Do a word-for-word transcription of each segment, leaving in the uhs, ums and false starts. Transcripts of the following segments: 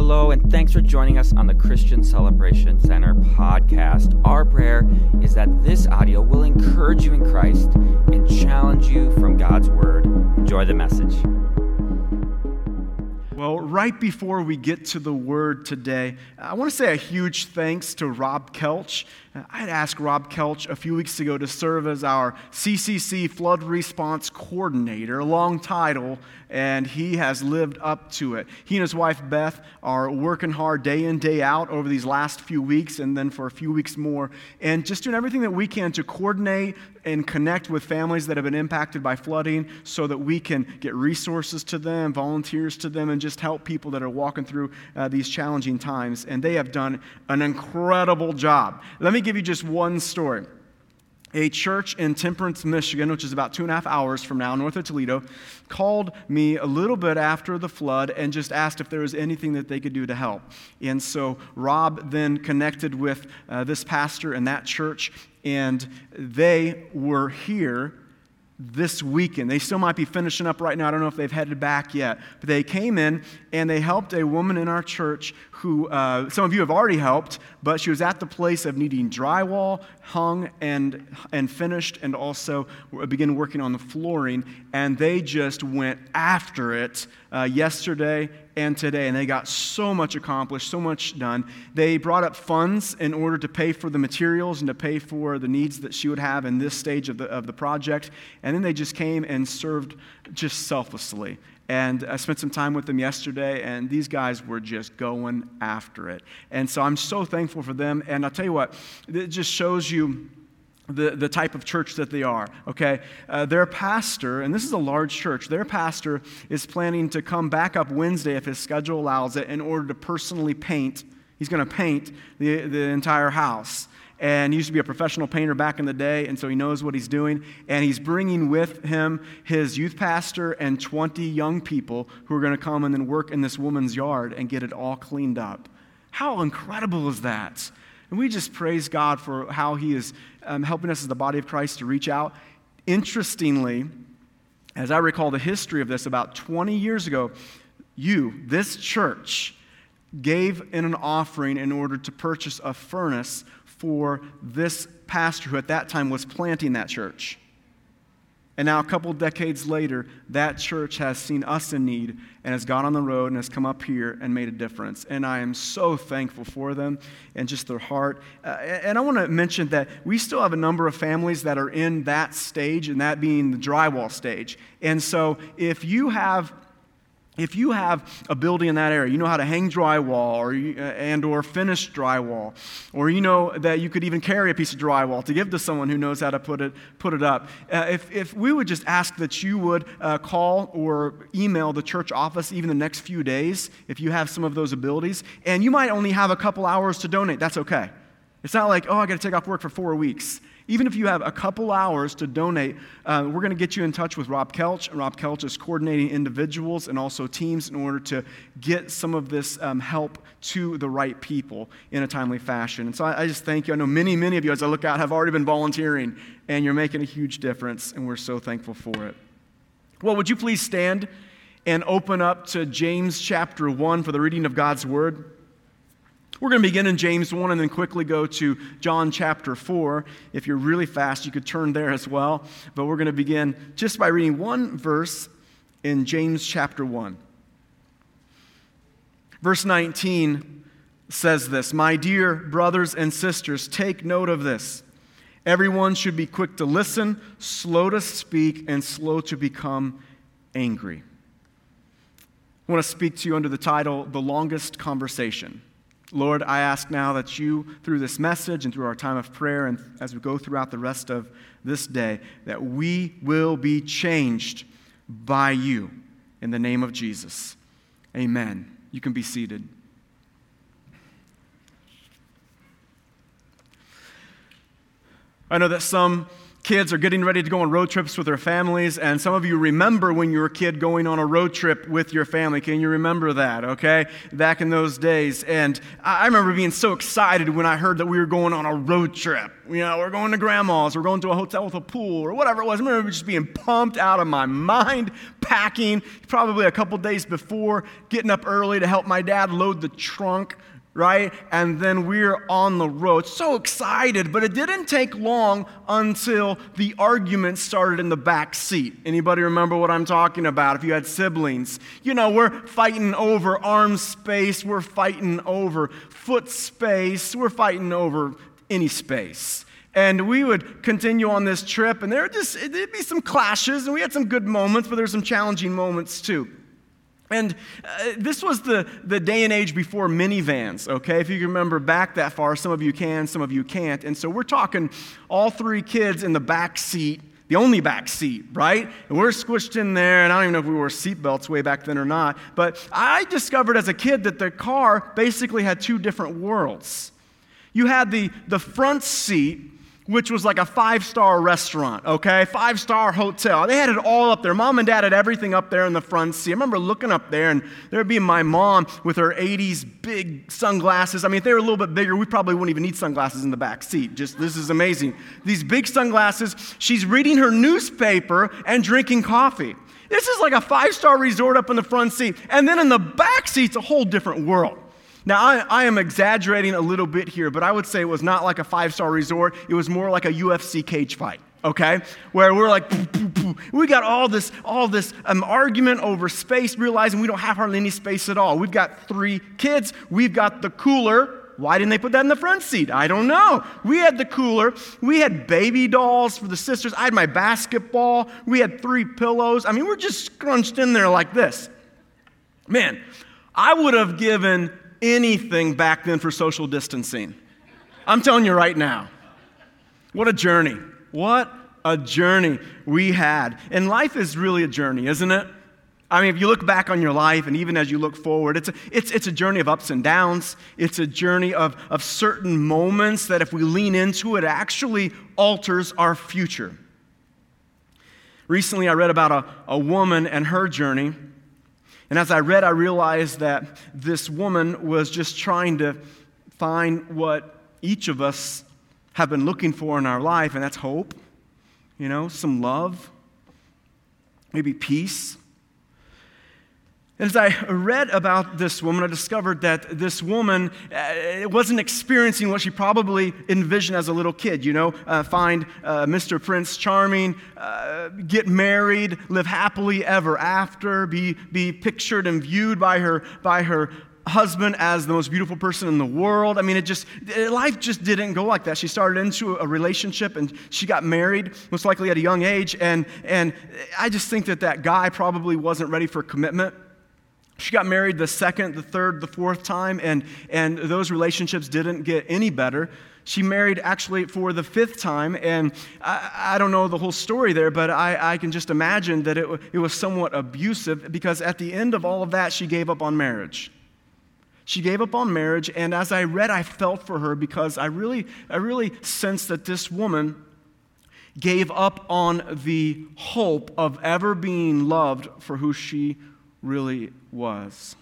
Hello, and thanks for joining us on the Christian Celebration Center podcast. Our prayer is that this audio will encourage you in Christ and challenge you from God's Word. Enjoy the message. Well, right before we get to the Word today, I want to say a huge thanks to Rob Kelch. I had asked Rob Kelch a few weeks ago to serve as our C C C Flood Response Coordinator, a long title, and he has lived up to it. He and his wife Beth are working hard day in, day out over these last few weeks and then for a few weeks more, and just doing everything that we can to coordinate and connect with families that have been impacted by flooding so that we can get resources to them, volunteers to them, and just help people that are walking through uh, these challenging times. And they have done an incredible job. Let me give you just one story. A church in Temperance, Michigan, which is about two and a half hours from now, north of Toledo, called me a little bit after the flood and just asked if there was anything that they could do to help. And so Rob then connected with uh, this pastor in that church, and they were here this weekend. They still might be finishing up right now. I don't know if they've headed back yet. But they came in and they helped a woman in our church who, uh, some of you have already helped, but she was at the place of needing drywall hung and and finished, and also began working on the flooring. And they just went after it uh, yesterday and today, and they got so much accomplished, so much done. They brought up funds in order to pay for the materials and to pay for the needs that she would have in this stage of the of the project. And then they just came and served just selflessly. And I spent some time with them yesterday, and these guys were just going after it. And so I'm so thankful for them. And I'll tell you what, it just shows you the, the type of church that they are, okay? Uh, their pastor, and this is a large church, their pastor is planning to come back up Wednesday, if his schedule allows it, in order to personally paint. He's going to paint the, the entire house. And he used to be a professional painter back in the day, and so he knows what he's doing. And he's bringing with him his youth pastor and twenty young people who are going to come and then work in this woman's yard and get it all cleaned up. How incredible is that? And we just praise God for how he is um, helping us as the body of Christ to reach out. Interestingly, as I recall the history of this, about twenty years ago, you, this church, gave in an offering in order to purchase a furnace for this pastor who at that time was planting that church. And now a couple decades later, that church has seen us in need and has gone on the road and has come up here and made a difference. And I am so thankful for them and just their heart. Uh, and I want to mention that we still have a number of families that are in that stage, and that being the drywall stage. And so if you have If you have a building in that area, you know how to hang drywall or you, uh, and or finish drywall, or you know that you could even carry a piece of drywall to give to someone who knows how to put it put it up. Uh, if, if we would just ask that you would uh, call or email the church office even the next few days if you have some of those abilities, and you might only have a couple hours to donate, that's okay. It's not like, oh, I got to take off work for four weeks. Even if you have a couple hours to donate, uh, we're going to get you in touch with Rob Kelch. And Rob Kelch is coordinating individuals and also teams in order to get some of this um, help to the right people in a timely fashion. And so I, I just thank you. I know many, many of you, as I look out, have already been volunteering, and you're making a huge difference, and we're so thankful for it. Well, would you please stand and open up to James chapter one for the reading of God's Word? We're going to begin in James one and then quickly go to John chapter four. If you're really fast, you could turn there as well. But we're going to begin just by reading one verse in James chapter one. Verse nineteen says this, "My dear brothers and sisters, take note of this. Everyone should be quick to listen, slow to speak, and slow to become angry." I want to speak to you under the title, The Longest Conversation. Lord, I ask now that you, through this message and through our time of prayer and as we go throughout the rest of this day, that we will be changed by you in the name of Jesus. Amen. You can be seated. I know that some kids are getting ready to go on road trips with their families, and some of you remember when you were a kid going on a road trip with your family. Can you remember that, okay? Back in those days. And I remember being so excited when I heard that we were going on a road trip. You know, we're going to grandma's, we're going to a hotel with a pool, or whatever it was. I remember just being pumped out of my mind, packing, probably a couple days before, getting up early to help my dad load the trunk, right? And then we're on the road. So excited, but it didn't take long until the argument started in the back seat. Anybody remember what I'm talking about? If you had siblings, you know, we're fighting over arm space, we're fighting over foot space, we're fighting over any space. And we would continue on this trip, and there would just, there'd be some clashes, and we had some good moments, but there's some challenging moments too. And uh, this was the, the day and age before minivans, okay? If you can remember back that far, some of you can, some of you can't. And so we're talking all three kids in the back seat, the only back seat, right? And we're squished in there, and I don't even know if we wore seatbelts way back then or not. But I discovered as a kid that the car basically had two different worlds. You had the, the front seat, which was like a five-star restaurant, okay? Five-star hotel. They had it all up there. Mom and Dad had everything up there in the front seat. I remember looking up there, and there'd be my mom with her eighties big sunglasses. I mean, if they were a little bit bigger, we probably wouldn't even need sunglasses in the back seat. Just, this is amazing. These big sunglasses. She's reading her newspaper and drinking coffee. This is like a five-star resort up in the front seat. And then in the back seat's a whole different world. Now, I, I am exaggerating a little bit here, but I would say it was not like a five-star resort. It was more like a U F C cage fight, okay? Where we're like, poo, poo, poo. We got all this all this um, argument over space, realizing we don't have hardly any space at all. We've got three kids. We've got the cooler. Why didn't they put that in the front seat? I don't know. We had the cooler. We had baby dolls for the sisters. I had my basketball. We had three pillows. I mean, we're just scrunched in there like this. Man, I would have given anything back then for social distancing. I'm telling you right now. What a journey. What a journey we had. And life is really a journey, isn't it? I mean, if you look back on your life, and even as you look forward, it's a, it's, it's a journey of ups and downs. It's a journey of, of certain moments that if we lean into it, it actually alters our future. Recently, I read about a, a woman and her journey. And as I read, I realized that this woman was just trying to find what each of us have been looking for in our life, and that's hope, you know, some love, maybe peace. And as I read about this woman, I discovered that this woman uh, wasn't experiencing what she probably envisioned as a little kid, you know, uh, find uh, Mister Prince Charming, uh, get married, live happily ever after, be be pictured and viewed by her by her husband as the most beautiful person in the world. I mean, it just, life just didn't go like that. She started into a relationship and she got married, most likely at a young age, and and I just think that that guy probably wasn't ready for commitment. She got married the second, the third, the fourth time, and, and those relationships didn't get any better. She married actually for the fifth time, and I, I don't know the whole story there, but I, I can just imagine that it, it was somewhat abusive, because at the end of all of that, she gave up on marriage. She gave up on marriage, and as I read, I felt for her, because I really, I really sensed that this woman gave up on the hope of ever being loved for who she really was.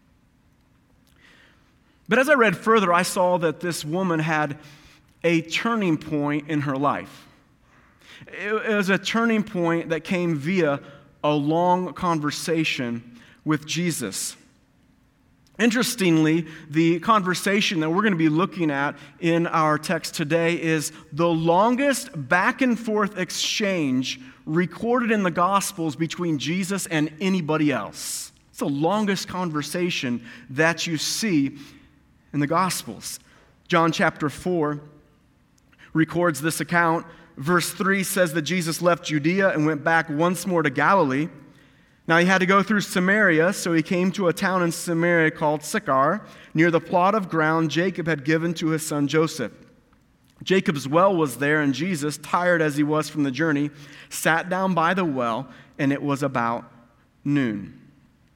But as I read further, I saw that this woman had a turning point in her life. It was a turning point that came via a long conversation with Jesus. Interestingly, the conversation that we're going to be looking at in our text today is the longest back and forth exchange recorded in the Gospels between Jesus and anybody else. It's the longest conversation that you see in the Gospels. John chapter four records this account. Verse three says that Jesus left Judea and went back once more to Galilee. Now he had to go through Samaria, so he came to a town in Samaria called Sychar, near the plot of ground Jacob had given to his son Joseph. Jacob's well was there, and Jesus, tired as he was from the journey, sat down by the well, and it was about noon.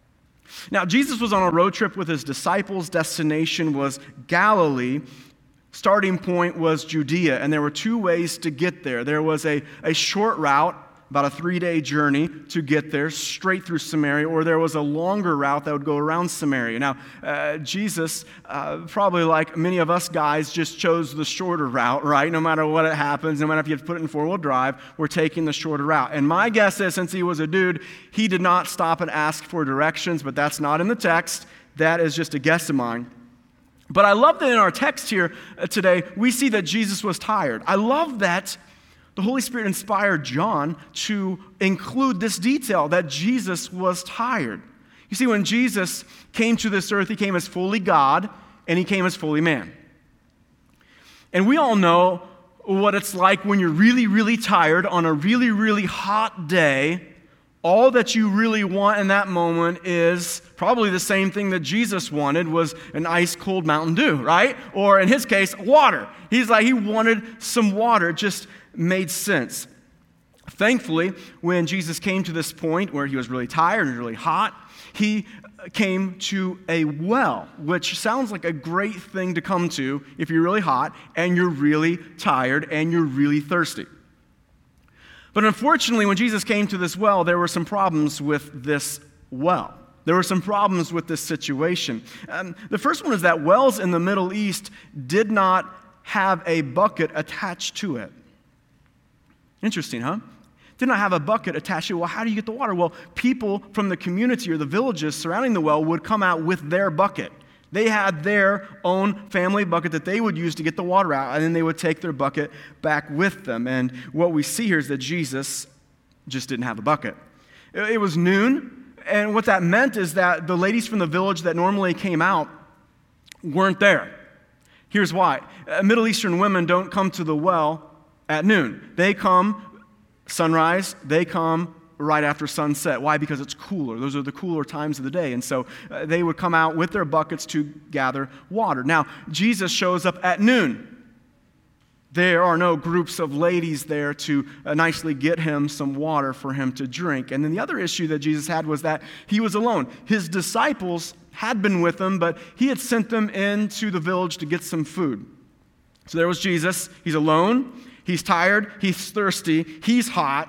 Now, Jesus was on a road trip with his disciples. Destination was Galilee. starting point was Judea, and there were two ways to get there. There was a, a short route, about a three-day journey to get there, straight through Samaria, or there was a longer route that would go around Samaria. Now, uh, Jesus, uh, probably like many of us guys, just chose the shorter route, right? No matter what it happens, no matter if you have to put it in four-wheel drive, we're taking the shorter route. And my guess is, since he was a dude, he did not stop and ask for directions, but that's not in the text. That is just a guess of mine. But I love that in our text here today, we see that Jesus was tired. I love that the Holy Spirit inspired John to include this detail, that Jesus was tired. You see, when Jesus came to this earth, he came as fully God, and he came as fully man. And we all know what it's like when you're really, really tired on a really, really hot day. All that you really want in that moment is probably the same thing that Jesus wanted, was an ice cold Mountain Dew, right? Or in his case, water. He's like, he wanted some water. It just made sense. Thankfully, when Jesus came to this point where he was really tired and really hot, he came to a well, which sounds like a great thing to come to if you're really hot and you're really tired and you're really thirsty. But unfortunately, when Jesus came to this well, there were some problems with this well. There were some problems with this situation. Um, the first one is that wells in the Middle East did not have a bucket attached to it. Interesting, huh? Did not have a bucket attached to it. Well, how do you get the water? Well, people from the community or the villages surrounding the well would come out with their bucket. They had their own family bucket that they would use to get the water out, and then they would take their bucket back with them. And what we see here is that Jesus just didn't have a bucket. It was noon, and what that meant is that the ladies from the village that normally came out weren't there. Here's why. Middle Eastern women don't come to the well at noon. They come sunrise, they come right after sunset. Why? Because it's cooler. Those are the cooler times of the day. And so uh, they would come out with their buckets to gather water. Now, Jesus shows up at noon. There are no groups of ladies there to uh, nicely get him some water for him to drink. And then the other issue that Jesus had was that he was alone. His disciples had been with him, but he had sent them into the village to get some food. So there was Jesus. He's alone. He's tired, he's thirsty, he's hot,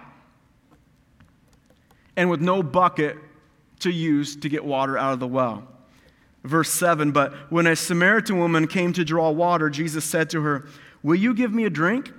and with no bucket to use to get water out of the well. Verse seven, but when a Samaritan woman came to draw water, Jesus said to her, "Will you give me a drink?"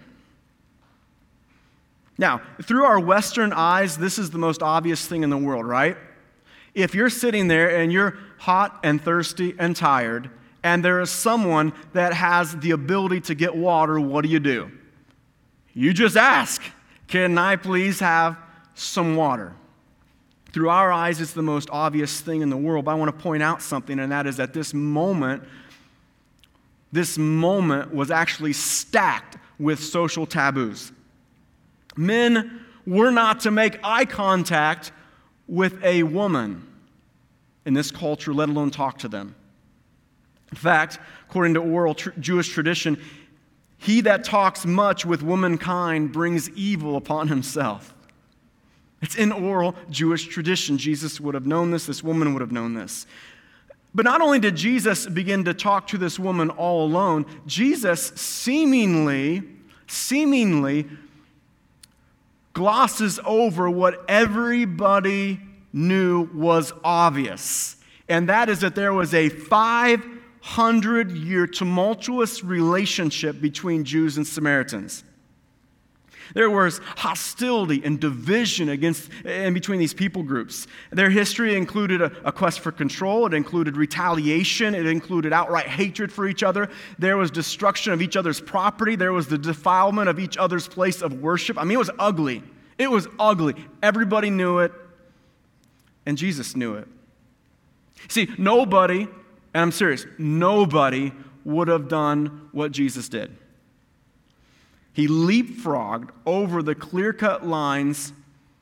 Now, through our Western eyes, this is the most obvious thing in the world, right? If you're sitting there and you're hot and thirsty and tired, and there is someone that has the ability to get water, what do you do? You just ask, "Can I please have some water?" Through our eyes, it's the most obvious thing in the world, but I want to point out something, and that is that this moment, this moment was actually stacked with social taboos. Men were not to make eye contact with a woman in this culture, let alone talk to them. In fact, according to oral tr- Jewish tradition, he that talks much with womankind brings evil upon himself. It's in oral Jewish tradition. Jesus would have known this. This woman would have known this. But not only did Jesus begin to talk to this woman all alone, Jesus seemingly, seemingly glosses over what everybody knew was obvious. And that is that there was a five hundred year tumultuous relationship between Jews and Samaritans. There was hostility and division against in between these people groups. Their history included a, a quest for control. It included retaliation. It included outright hatred for each other. There was destruction of each other's property. There was the defilement of each other's place of worship. I mean, it was ugly. It was ugly. Everybody knew it, and Jesus knew it. See, nobody, and I'm serious, nobody would have done what Jesus did. He leapfrogged over the clear-cut lines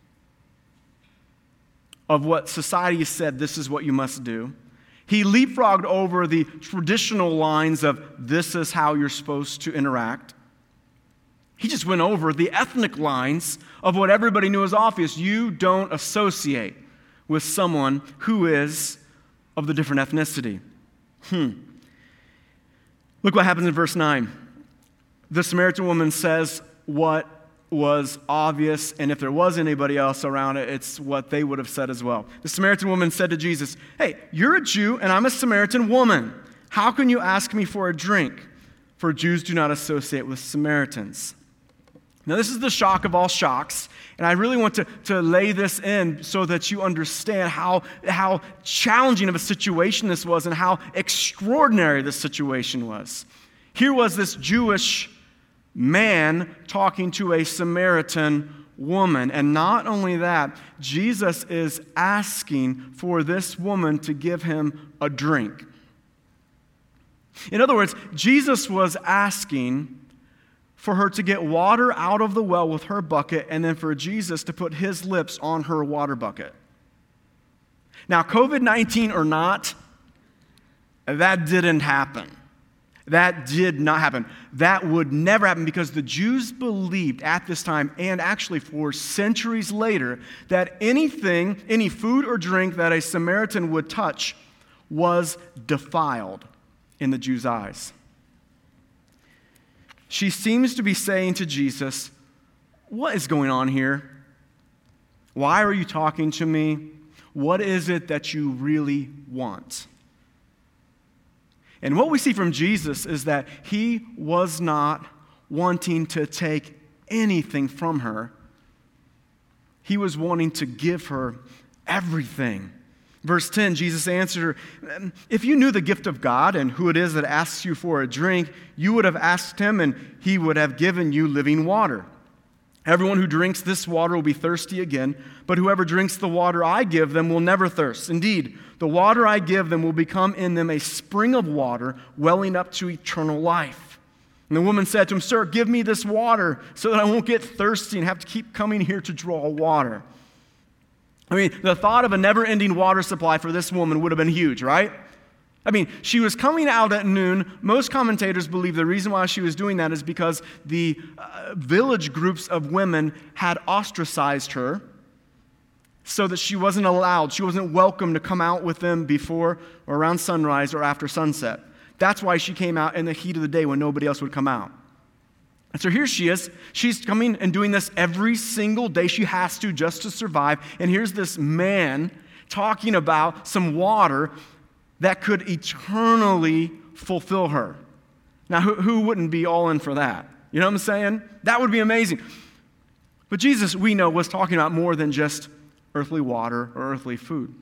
of what society said, this is what you must do. He leapfrogged over the traditional lines of this is how you're supposed to interact. He just went over the ethnic lines of what everybody knew was obvious. You don't associate with someone who is of the different ethnicity. Hmm. Look what happens in verse nine. The Samaritan woman says what was obvious, and if there was anybody else around it, it's what they would have said as well. The Samaritan woman said to Jesus, "Hey, you're a Jew, and I'm a Samaritan woman. How can you ask me for a drink? For Jews do not associate with Samaritans." Now, this is the shock of all shocks, and I really want to, to lay this in so that you understand how, how challenging of a situation this was and how extraordinary this situation was. Here was this Jewish man talking to a Samaritan woman, and not only that, Jesus is asking for this woman to give him a drink. In other words, Jesus was asking for her to get water out of the well with her bucket, and then for Jesus to put his lips on her water bucket. Now, covid nineteen or not, that didn't happen. That did not happen. That would never happen because the Jews believed at this time, and actually for centuries later, that anything, any food or drink that a Samaritan would touch was defiled in the Jews' eyes. She seems to be saying to Jesus, "What is going on here? Why are you talking to me? What is it that you really want?" And what we see from Jesus is that he was not wanting to take anything from her. He was wanting to give her everything. Verse ten, Jesus answered her, "If you knew the gift of God and who it is that asks you for a drink, you would have asked him and he would have given you living water. Everyone who drinks this water will be thirsty again, but whoever drinks the water I give them will never thirst. Indeed, the water I give them will become in them a spring of water welling up to eternal life." And the woman said to him, "Sir, give me this water so that I won't get thirsty and have to keep coming here to draw water." I mean, the thought of a never-ending water supply for this woman would have been huge, right? I mean, she was coming out at noon. Most commentators believe the reason why she was doing that is because the uh, village groups of women had ostracized her so that she wasn't allowed, she wasn't welcome to come out with them before or around sunrise or after sunset. That's why she came out in the heat of the day when nobody else would come out. And so here she is. She's coming and doing this every single day. She has to just to survive. And here's this man talking about some water that could eternally fulfill her. Now, who, who wouldn't be all in for that? You know what I'm saying? That would be amazing. But Jesus, we know, was talking about more than just earthly water or earthly food.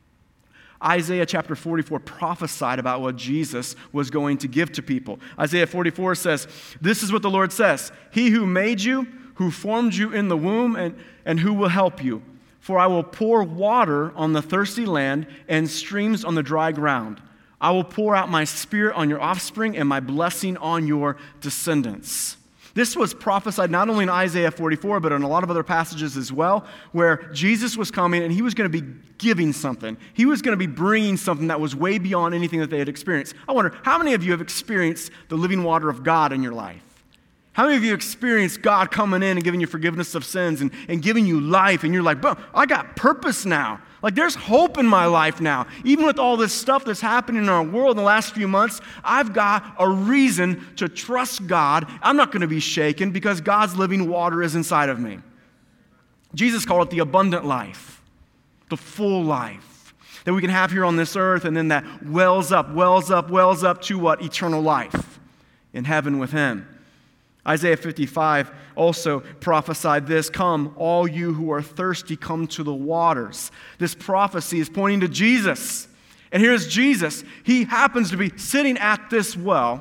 Isaiah chapter forty-four prophesied about what Jesus was going to give to people. Isaiah forty-four says, "This is what the Lord says, He who made you, who formed you in the womb, and, and who will help you. For I will pour water on the thirsty land and streams on the dry ground. I will pour out my spirit on your offspring and my blessing on your descendants." This was prophesied not only in Isaiah forty-four, but in a lot of other passages as well, where Jesus was coming and he was going to be giving something. He was going to be bringing something that was way beyond anything that they had experienced. I wonder, how many of you have experienced the living water of God in your life? How many of you experienced God coming in and giving you forgiveness of sins and, and giving you life, and you're like, "Bro, I got purpose now. Like, there's hope in my life now. Even with all this stuff that's happening in our world in the last few months, I've got a reason to trust God. I'm not going to be shaken because God's living water is inside of me." Jesus called it the abundant life, the full life that we can have here on this earth, and then that wells up, wells up, wells up to what? Eternal life in heaven with him. Isaiah fifty-five also prophesied this, "Come, all you who are thirsty, come to the waters." This prophecy is pointing to Jesus. And here's Jesus. He happens to be sitting at this well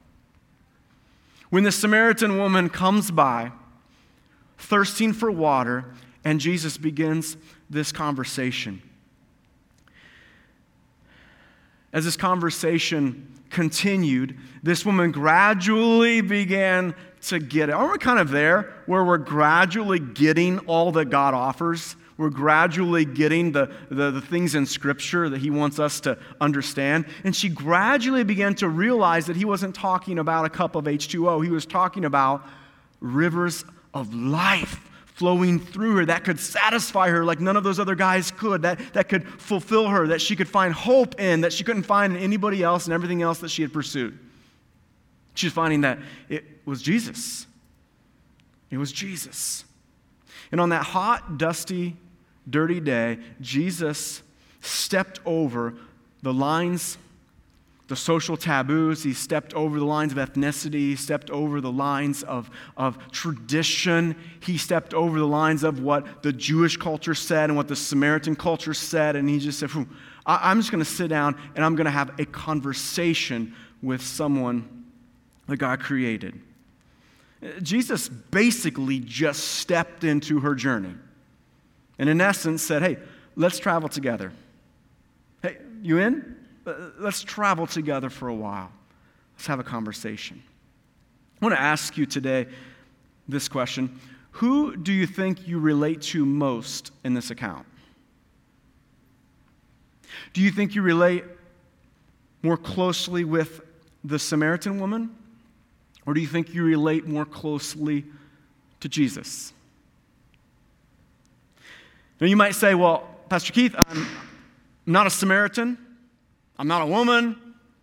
when the Samaritan woman comes by, thirsting for water, and Jesus begins this conversation. As this conversation continued, this woman gradually began to get it. Aren't we kind of there where we're gradually getting all that God offers? We're gradually getting the, the, the things in Scripture that he wants us to understand. And she gradually began to realize that he wasn't talking about a cup of H two O. He was talking about rivers of life flowing through her that could satisfy her like none of those other guys could, that, that could fulfill her, that she could find hope in, that she couldn't find in anybody else and everything else that she had pursued. She's finding that it was Jesus. It was Jesus. And on that hot, dusty, dirty day, Jesus stepped over the lines, the social taboos. He stepped over the lines of ethnicity. He stepped over the lines of, of tradition. He stepped over the lines of what the Jewish culture said and what the Samaritan culture said. And he just said, I, I'm just going to sit down and I'm going to have a conversation with someone that God created. Jesus basically just stepped into her journey. And in essence said, hey, let's travel together. Hey, you in? Let's travel together for a while. Let's have a conversation. I want to ask you today this question. Who do you think you relate to most in this account? Do you think you relate more closely with the Samaritan woman? Or do you think you relate more closely to Jesus? Now you might say, well, Pastor Keith, I'm not a Samaritan. I'm not a woman.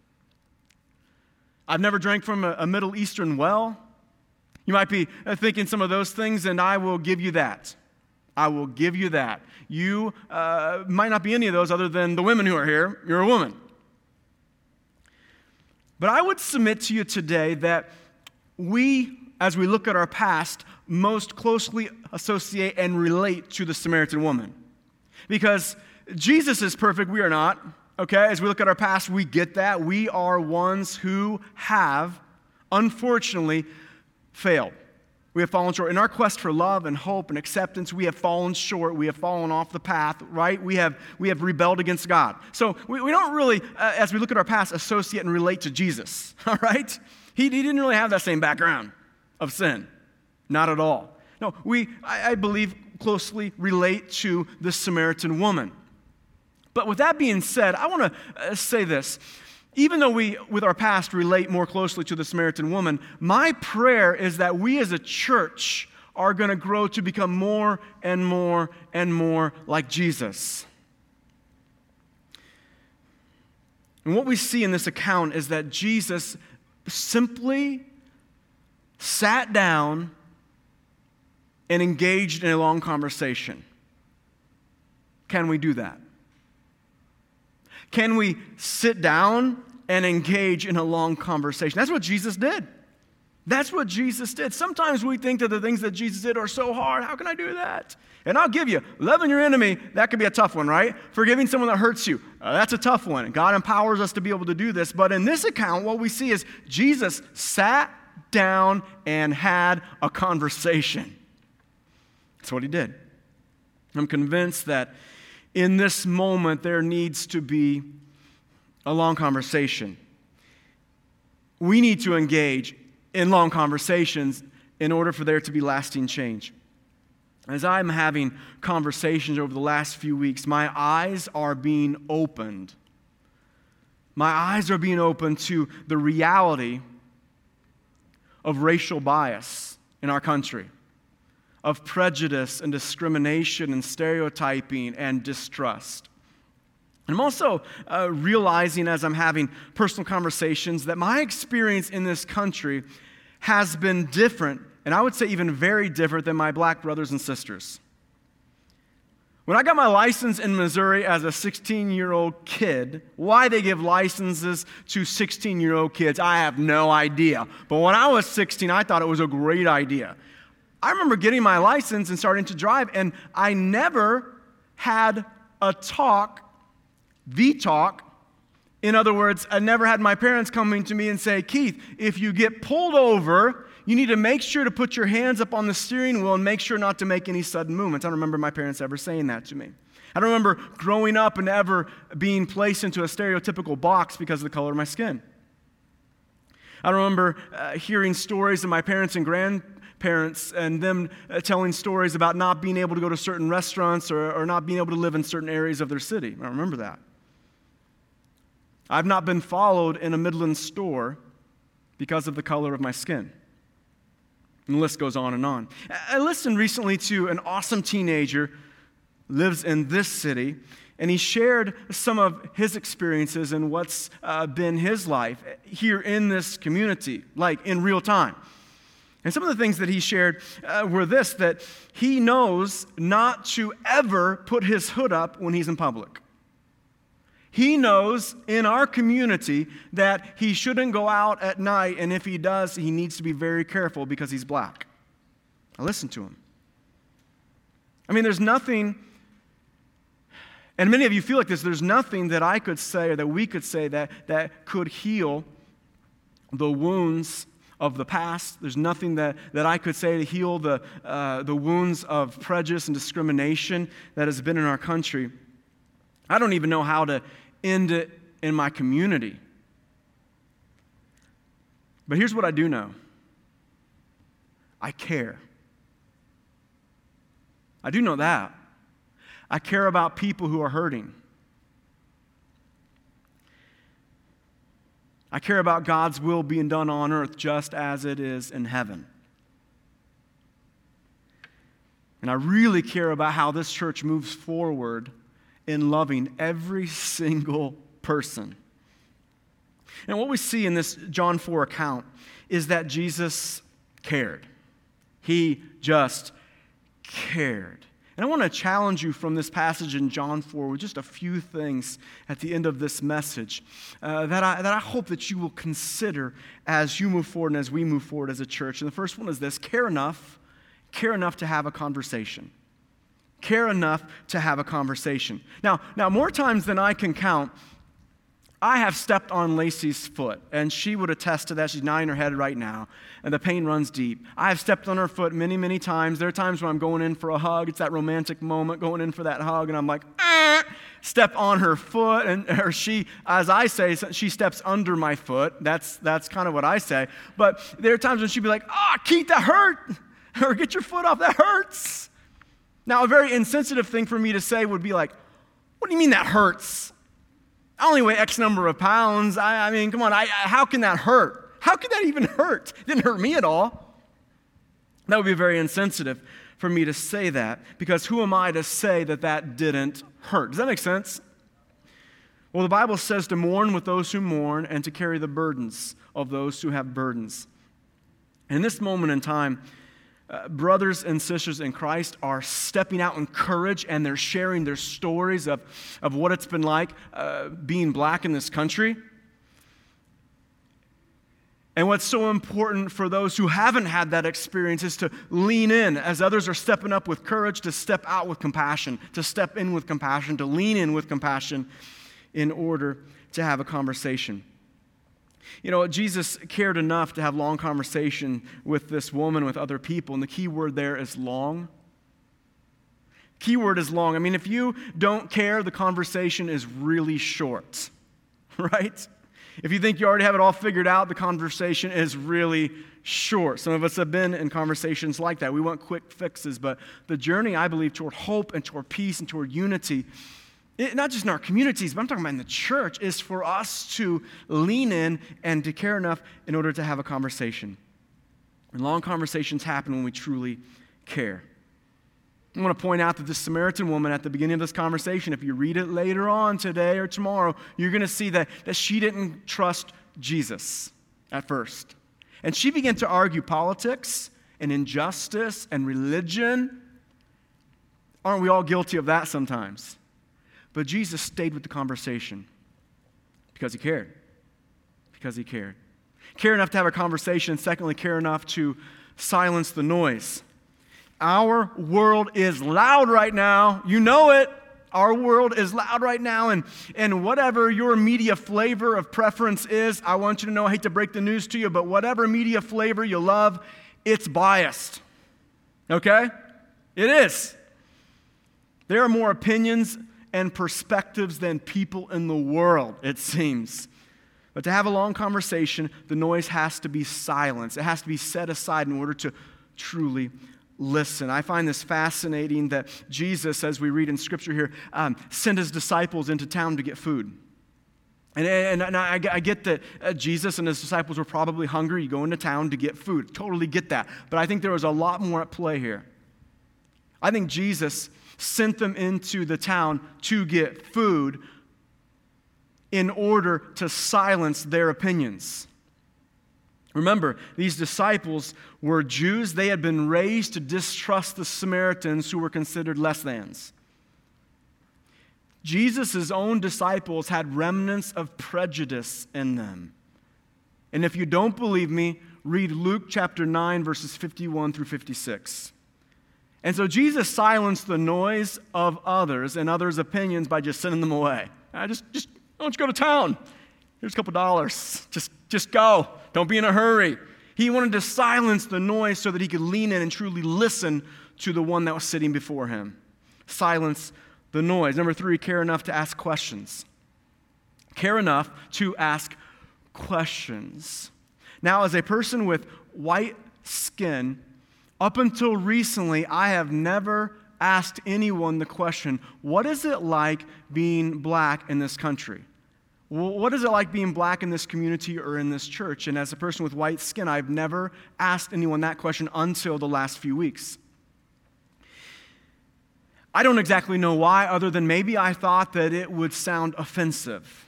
I've never drank from a, a Middle Eastern well. You might be thinking some of those things, and I will give you that. I will give you that. You uh, might not be any of those other than the women who are here. You're a woman. But I would submit to you today that we, as we look at our past, most closely associate and relate to the Samaritan woman. Because Jesus is perfect, we are not. Okay, as we look at our past, we get that. We are ones who have, unfortunately, failed. We have fallen short. In our quest for love and hope and acceptance, we have fallen short. We have fallen off the path, right? We have we have rebelled against God. So we, we don't really, uh, as we look at our past, associate and relate to Jesus, all right? He, he didn't really have that same background of sin. Not at all. No, we, I, I believe, closely relate to the Samaritan woman. But with that being said, I want to uh, say this. Even though we, with our past, relate more closely to the Samaritan woman, my prayer is that we as a church are going to grow to become more and more and more like Jesus. And what we see in this account is that Jesus simply sat down and engaged in a long conversation. Can we do that? Can we sit down and engage in a long conversation? That's what Jesus did. That's what Jesus did. Sometimes we think that the things that Jesus did are so hard. How can I do that? And I'll give you, loving your enemy, that could be a tough one, right? Forgiving someone that hurts you, uh, that's a tough one. God empowers us to be able to do this. But in this account, what we see is Jesus sat down and had a conversation. That's what he did. I'm convinced that in this moment, there needs to be a long conversation. We need to engage in long conversations in order for there to be lasting change. As I'm having conversations over the last few weeks, my eyes are being opened. My eyes are being opened to the reality of racial bias in our country, of prejudice and discrimination and stereotyping and distrust. And I'm also uh, realizing as I'm having personal conversations that my experience in this country has been different, and I would say even very different than my black brothers and sisters. When I got my license in Missouri as a sixteen-year-old kid, why they give licenses to sixteen-year-old kids, I have no idea. But when I was sixteen, I thought it was a great idea. I remember getting my license and starting to drive, and I never had a talk, the talk. In other words, I never had my parents coming to me and say, Keith, if you get pulled over, you need to make sure to put your hands up on the steering wheel and make sure not to make any sudden movements. I don't remember my parents ever saying that to me. I don't remember growing up and ever being placed into a stereotypical box because of the color of my skin. I remember uh, hearing stories of my parents and grandparents parents and them uh, telling stories about not being able to go to certain restaurants or, or not being able to live in certain areas of their city. I remember that. I've not been followed in a Midland store because of the color of my skin. And the list goes on and on. I listened recently to an awesome teenager, lives in this city, And he shared some of his experiences and what's uh, been his life here in this community, like in real time. And some of the things that he shared uh, were this, that he knows not to ever put his hood up when he's in public. He knows in our community that he shouldn't go out at night, and if he does, he needs to be very careful because he's black. Now listen to him. I mean, there's nothing, and many of you feel like this, there's nothing that I could say or that we could say that, that could heal the wounds of the past. There's nothing that, that I could say to heal the, uh, the wounds of prejudice and discrimination that has been in our country. I don't even know how to end it in my community. But here's what I do know. I care. I do know that. I care about people who are hurting. I care about God's will being done on earth just as it is in heaven. And I really care about how this church moves forward in loving every single person. And what we see in this John four account is that Jesus cared. He just cared. And I want to challenge you from this passage in John four with just a few things at the end of this message uh, that, I, that I hope that you will consider as you move forward and as we move forward as a church. And the first one is this: care enough, care enough to have a conversation. Care enough to have a conversation. Now, now more times than I can count, I have stepped on Lacey's foot, and she would attest to that. She's nodding her head right now, and the pain runs deep. I have stepped on her foot many, many times. There are times when I'm going in for a hug. It's that romantic moment, going in for that hug, and I'm like, ah! Step on her foot, and or she, as I say, she steps under my foot. That's that's kind of what I say. But there are times when she'd be like, ah, oh, Keith, that hurt, or get your foot off, that hurts. Now, a very insensitive thing for me to say would be like, what do you mean that hurts? I only weigh X number of pounds. I, I mean, come on, I, how can that hurt? How could that even hurt? It didn't hurt me at all. That would be very insensitive for me to say that, because who am I to say that that didn't hurt? Does that make sense? Well, the Bible says to mourn with those who mourn and to carry the burdens of those who have burdens. In this moment in time, Uh, brothers and sisters in Christ are stepping out in courage, and they're sharing their stories of, of what it's been like uh, being black in this country. And what's so important for those who haven't had that experience is to lean in as others are stepping up with courage, to step out with compassion, to step in with compassion, to lean in with compassion in order to have a conversation. You know, Jesus cared enough to have long conversation with this woman, with other people, and the key word there is long. Key word is long. I mean, if you don't care, the conversation is really short, right? If you think you already have it all figured out, the conversation is really short. Some of us have been in conversations like that. We want quick fixes, but the journey, I believe, toward hope and toward peace and toward unity, It, not just in our communities, but I'm talking about in the church, is for us to lean in and to care enough in order to have a conversation. And long conversations happen when we truly care. I want to point out that this Samaritan woman at the beginning of this conversation, if you read it later on today or tomorrow, you're going to see that, that she didn't trust Jesus at first. And she began to argue politics and injustice and religion. Aren't we all guilty of that sometimes? But Jesus stayed with the conversation because he cared. Because he cared. Care enough to have a conversation. Secondly, care enough to silence the noise. Our world is loud right now. You know it. Our world is loud right now. And, and whatever your media flavor of preference is, I want you to know, I hate to break the news to you, but whatever media flavor you love, it's biased. Okay? It is. There are more opinions and perspectives than people in the world, it seems. But to have a long conversation, the noise has to be silenced. It has to be set aside in order to truly listen. I find this fascinating that Jesus, as we read in Scripture here, um, sent his disciples into town to get food. And, and, and I, I get that uh, Jesus and his disciples were probably hungry. You go into town to get food. Totally get that. But I think there was a lot more at play here. I think Jesus sent them into the town to get food in order to silence their opinions. Remember, these disciples were Jews. They had been raised to distrust the Samaritans who were considered less thans. Jesus' own disciples had remnants of prejudice in them. And if you don't believe me, read Luke chapter nine, verses fifty-one through fifty-six. And so Jesus silenced the noise of others and others' opinions by just sending them away. I just, just, why don't you go to town? Here's a couple dollars. Just, just go. Don't be in a hurry. He wanted to silence the noise so that he could lean in and truly listen to the one that was sitting before him. Silence the noise. Number three, care enough to ask questions. Care enough to ask questions. Now, as a person with white skin, up until recently, I have never asked anyone the question, what is it like being black in this country? What is it like being black in this community or in this church? And as a person with white skin, I've never asked anyone that question until the last few weeks. I don't exactly know why, other than maybe I thought that it would sound offensive.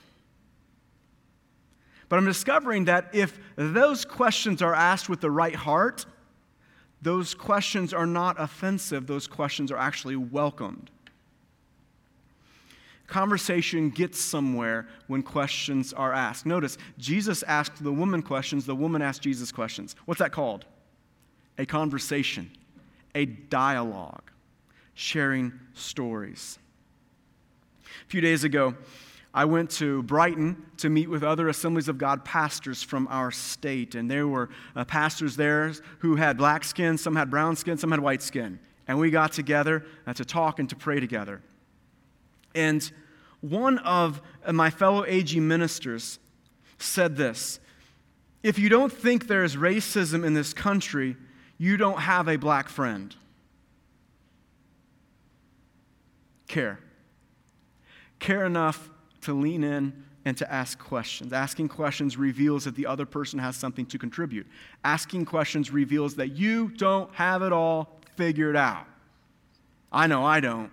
But I'm discovering that if those questions are asked with the right heart, those questions are not offensive. Those questions are actually welcomed. Conversation gets somewhere when questions are asked. Notice, Jesus asked the woman questions, the woman asked Jesus questions. What's that called? A conversation, a dialogue, sharing stories. A few days ago, I went to Brighton to meet with other Assemblies of God pastors from our state, and there were uh, pastors there who had black skin, some had brown skin, some had white skin, and we got together uh, to talk and to pray together. And one of my fellow A G ministers said this, if you don't think there is racism in this country, you don't have a black friend. Care. Care enough to lean in and to ask questions. Asking questions reveals that the other person has something to contribute. Asking questions reveals that you don't have it all figured out. I know I don't.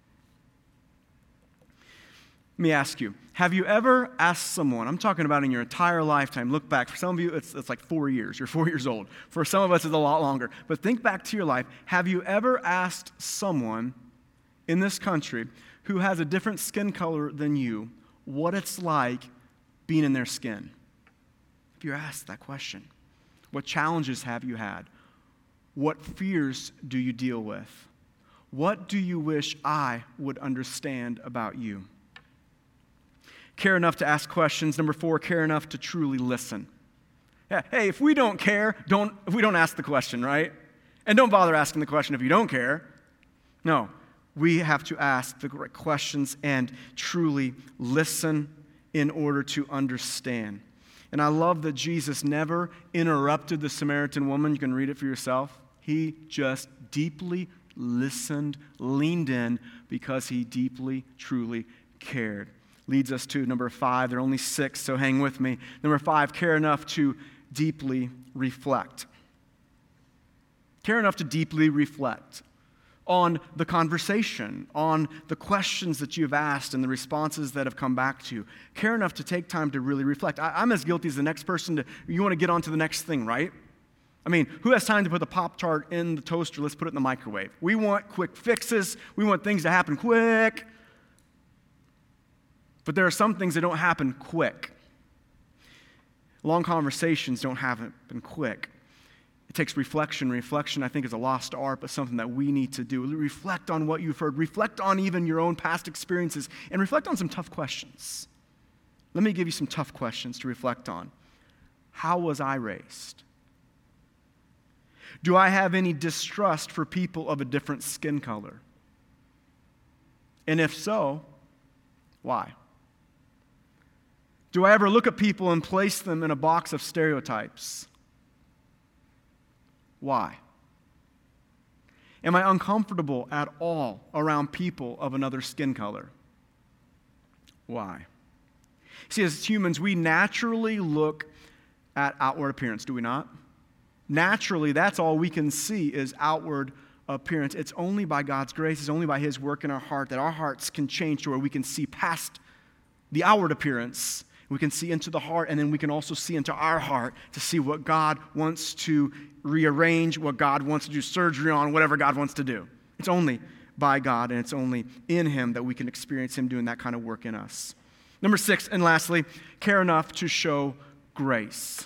Let me ask you, have you ever asked someone, I'm talking about in your entire lifetime, look back, for some of you it's, it's like four years, you're four years old. For some of us it's a lot longer, but think back to your life. Have you ever asked someone in this country who has a different skin color than you what it's like being in their skin? Have you asked that question? What challenges have you had? What fears do you deal with? What do you wish I would understand about you? Care enough to ask questions. Number four, care enough to truly listen. Yeah, hey, if we don't care, don't if we don't ask the question, right? And don't bother asking the question if you don't care. No, we have to ask the correct questions and truly listen in order to understand. And I love that Jesus never interrupted the Samaritan woman. You can read it for yourself. He just deeply listened, leaned in, because he deeply, truly cared. Leads us to number five. There are only six, so hang with me. Number five, care enough to deeply reflect. Care enough to deeply reflect on the conversation, on the questions that you've asked and the responses that have come back to you. Care enough to take time to really reflect. I, I'm as guilty as the next person. To, you want to get on to the next thing, right? I mean, who has time to put the Pop-Tart in the toaster? Let's put it in the microwave. We want quick fixes. We want things to happen quick. But there are some things that don't happen quick. Long conversations don't happen quick. It takes reflection. Reflection, I think, is a lost art, but something that we need to do. Reflect on what you've heard. Reflect on even your own past experiences. And reflect on some tough questions. Let me give you some tough questions to reflect on. How was I raised? Do I have any distrust for people of a different skin color? And if so, why? Do I ever look at people and place them in a box of stereotypes? Why? Am I uncomfortable at all around people of another skin color? Why? See, as humans, we naturally look at outward appearance, do we not? Naturally, that's all we can see is outward appearance. It's only by God's grace, it's only by His work in our heart that our hearts can change to where we can see past the outward appearance. We can see into the heart, and then we can also see into our heart to see what God wants to rearrange, what God wants to do surgery on, whatever God wants to do. It's only by God, and it's only in Him that we can experience Him doing that kind of work in us. Number six, and lastly, care enough to show grace.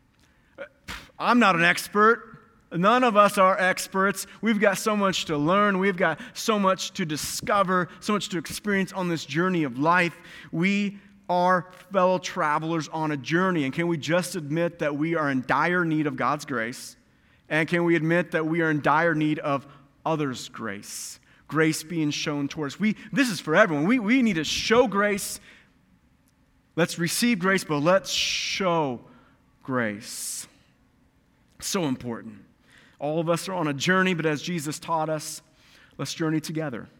I'm not an expert. None of us are experts. We've got so much to learn. We've got so much to discover, so much to experience on this journey of life. We are fellow travelers on a journey. And can we just admit that we are in dire need of God's grace? And can we admit that we are in dire need of others' grace? Grace being shown towards us. We, this is for everyone. We, we need to show grace. Let's receive grace, but let's show grace. So important. All of us are on a journey, but as Jesus taught us, let's journey together.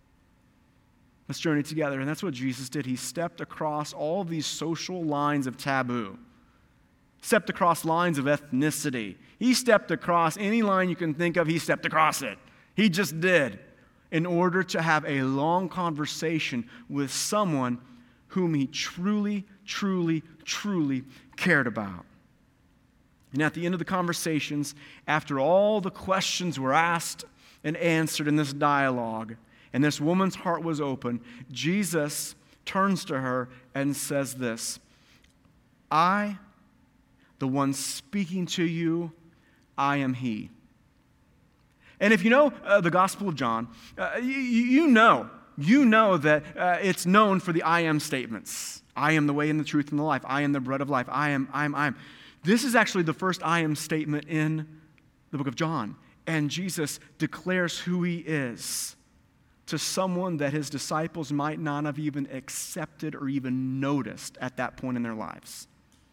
Let's journey together. And that's what Jesus did. He stepped across all of these social lines of taboo. Stepped across lines of ethnicity. He stepped across any line you can think of, he stepped across it. He just did. In order to have a long conversation with someone whom he truly, truly, truly cared about. And at the end of the conversations, after all the questions were asked and answered in this dialogue, and this woman's heart was open, Jesus turns to her and says this, I, the one speaking to you, I am He. And if you know uh, the Gospel of John, uh, you, you know, you know that uh, it's known for the I am statements. I am the way and the truth and the life. I am the bread of life. I am, I am, I am. This is actually the first I am statement in the book of John. And Jesus declares who He is to someone that His disciples might not have even accepted or even noticed at that point in their lives.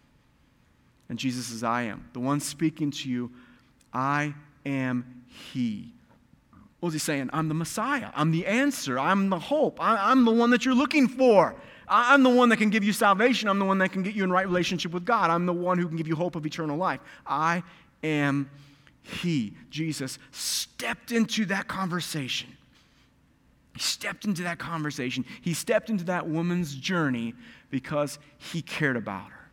And Jesus says, I am. The one speaking to you, I am He. What was He saying? I'm the Messiah. I'm the answer. I'm the hope. I'm the one that you're looking for. I'm the one that can give you salvation. I'm the one that can get you in right relationship with God. I'm the one who can give you hope of eternal life. I am He. Jesus stepped into that conversation. He stepped into that conversation. He stepped into that woman's journey because He cared about her.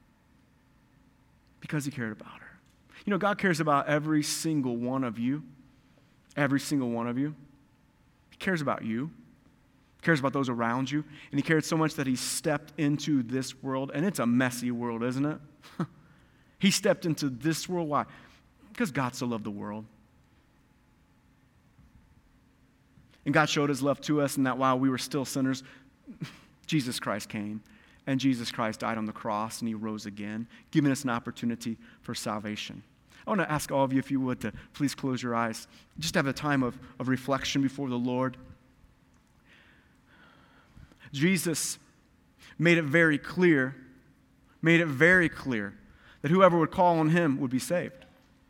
Because He cared about her. You know, God cares about every single one of you. Every single one of you. He cares about you. He cares about those around you. And He cared so much that He stepped into this world. And it's a messy world, isn't it? He stepped into this world. Why? Because God so loved the world. And God showed His love to us, and that while we were still sinners, Jesus Christ came. And Jesus Christ died on the cross, and He rose again, giving us an opportunity for salvation. I want to ask all of you, if you would, to please close your eyes. Just have a time of, of reflection before the Lord. Jesus made it very clear, made it very clear that whoever would call on Him would be saved.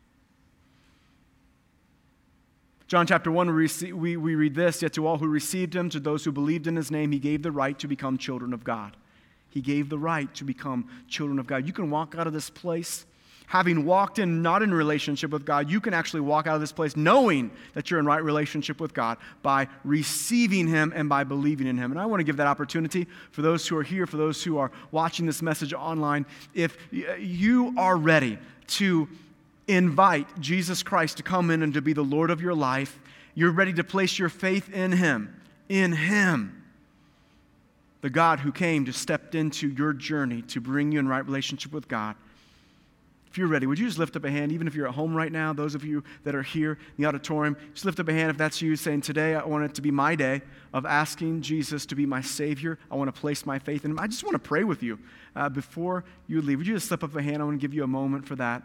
John chapter one, we, we, we read this, yet to all who received Him, to those who believed in His name, He gave the right to become children of God. He gave the right to become children of God. You can walk out of this place having walked in, not in relationship with God. You can actually walk out of this place knowing that you're in right relationship with God by receiving Him and by believing in Him. And I want to give that opportunity for those who are here, for those who are watching this message online. If you are ready to invite Jesus Christ to come in and to be the Lord of your life, you're ready to place your faith in Him, in Him, the God who came to step into your journey to bring you in right relationship with God. If you're ready, would you just lift up a hand, even if you're at home right now, those of you that are here in the auditorium, just lift up a hand if that's you, saying, today I want it to be my day of asking Jesus to be my Savior. I want to place my faith in Him. I just want to pray with you uh, before you leave. Would you just slip up a hand? I want to give you a moment for that.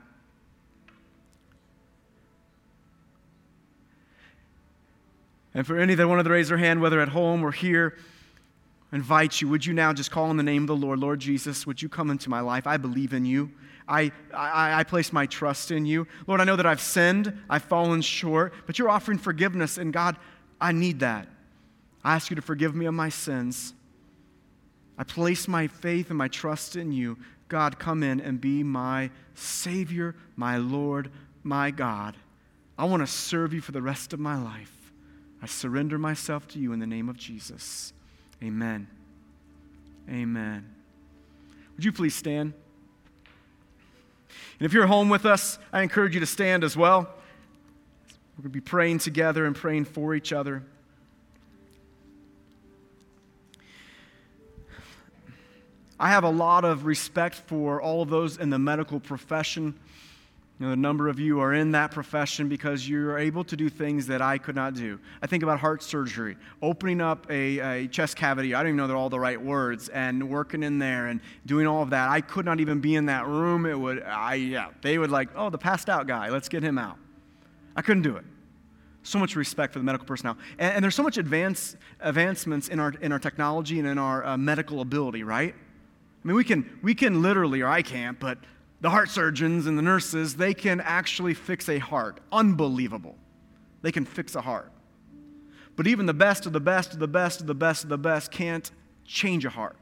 And for any that wanted to raise their hand, whether at home or here, I invite you, would you now just call on the name of the Lord, Lord Jesus, would you come into my life? I believe in you. I, I, I place my trust in you. Lord, I know that I've sinned, I've fallen short, but you're offering forgiveness, and God, I need that. I ask you to forgive me of my sins. I place my faith and my trust in you. God, come in and be my Savior, my Lord, my God. I want to serve you for the rest of my life. I surrender myself to you in the name of Jesus. Amen. Amen. Would you please stand? And if you're home with us, I encourage you to stand as well. We're going to be praying together and praying for each other. I have a lot of respect for all of those in the medical profession. You know, a number of you are in that profession because you're able to do things that I could not do. I think about heart surgery, opening up a, a chest cavity. I don't even know they're all the right words, and working in there and doing all of that. I could not even be in that room. It would, I yeah, they would like, oh, the passed out guy, let's get him out. I couldn't do it. So much respect for the medical personnel, and, and there's so much advance advancements in our in our technology and in our uh, medical ability, right? I mean, we can we can literally, or I can't, but the heart surgeons and the nurses, they can actually fix a heart. Unbelievable. They can fix a heart. But even the best of the best of the best of the best of the best can't change a heart.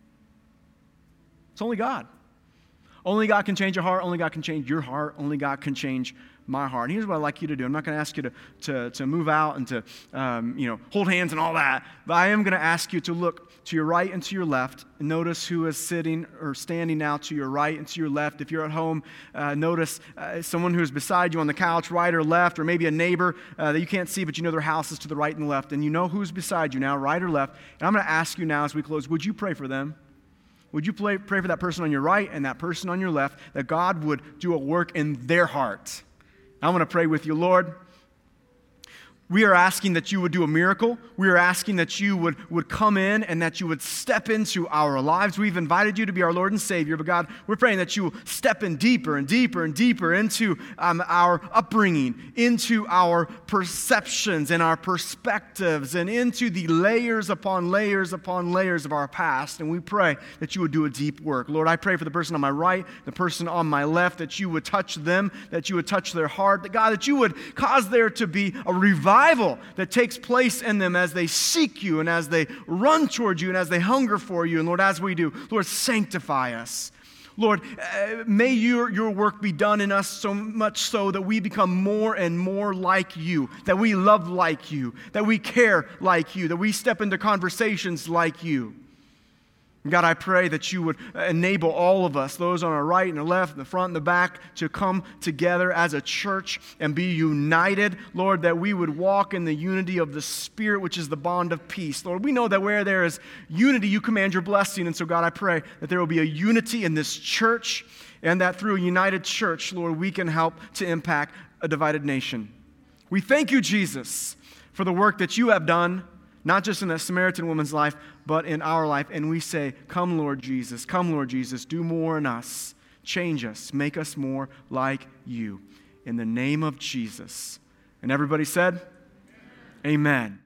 It's only God. Only God can change a heart. Only God can change your heart. Only God can change my heart. And here's what I'd like you to do. I'm not going to ask you to, to, to move out and to um, you know, hold hands and all that. But I am going to ask you to look to your right and to your left. And notice who is sitting or standing now to your right and to your left. If you're at home, uh, notice uh, someone who is beside you on the couch, right or left, or maybe a neighbor uh, that you can't see, but you know their house is to the right and left. And you know who's beside you now, right or left. And I'm going to ask you now as we close, would you pray for them? Would you pray, pray for that person on your right and that person on your left, that God would do a work in their heart? I'm going to pray with you, Lord. We are asking that you would do a miracle. We are asking that you would, would come in and that you would step into our lives. We've invited you to be our Lord and Savior, but God, we're praying that you will step in deeper and deeper and deeper into um, our upbringing, into our perceptions and our perspectives, and into the layers upon layers upon layers of our past. And we pray that you would do a deep work. Lord, I pray for the person on my right, the person on my left, that you would touch them, that you would touch their heart, that God, that you would cause there to be a revival that takes place in them as they seek you and as they run toward you and as they hunger for you. And Lord, as we do, Lord, sanctify us. Lord, uh, may your, your work be done in us so much so that we become more and more like you, that we love like you, that we care like you, that we step into conversations like you. God, I pray that you would enable all of us, those on our right and the left, the front and the back, to come together as a church and be united. Lord, that we would walk in the unity of the Spirit, which is the bond of peace. Lord, we know that where there is unity, you command your blessing. And so, God, I pray that there will be a unity in this church, and that through a united church, Lord, we can help to impact a divided nation. We thank you, Jesus, for the work that you have done, not just in that Samaritan woman's life, but in our life. And we say, come, Lord Jesus, come, Lord Jesus, do more in us. Change us, make us more like you. In the name of Jesus. And everybody said, amen.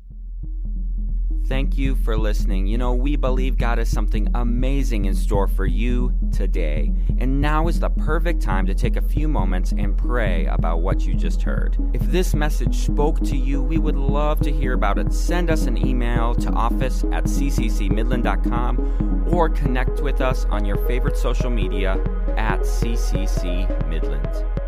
Thank you for listening. You know, we believe God has something amazing in store for you today. And now is the perfect time to take a few moments and pray about what you just heard. If this message spoke to you, we would love to hear about it. Send us an email to office at c c c midland dot com or connect with us on your favorite social media at C C C Midland.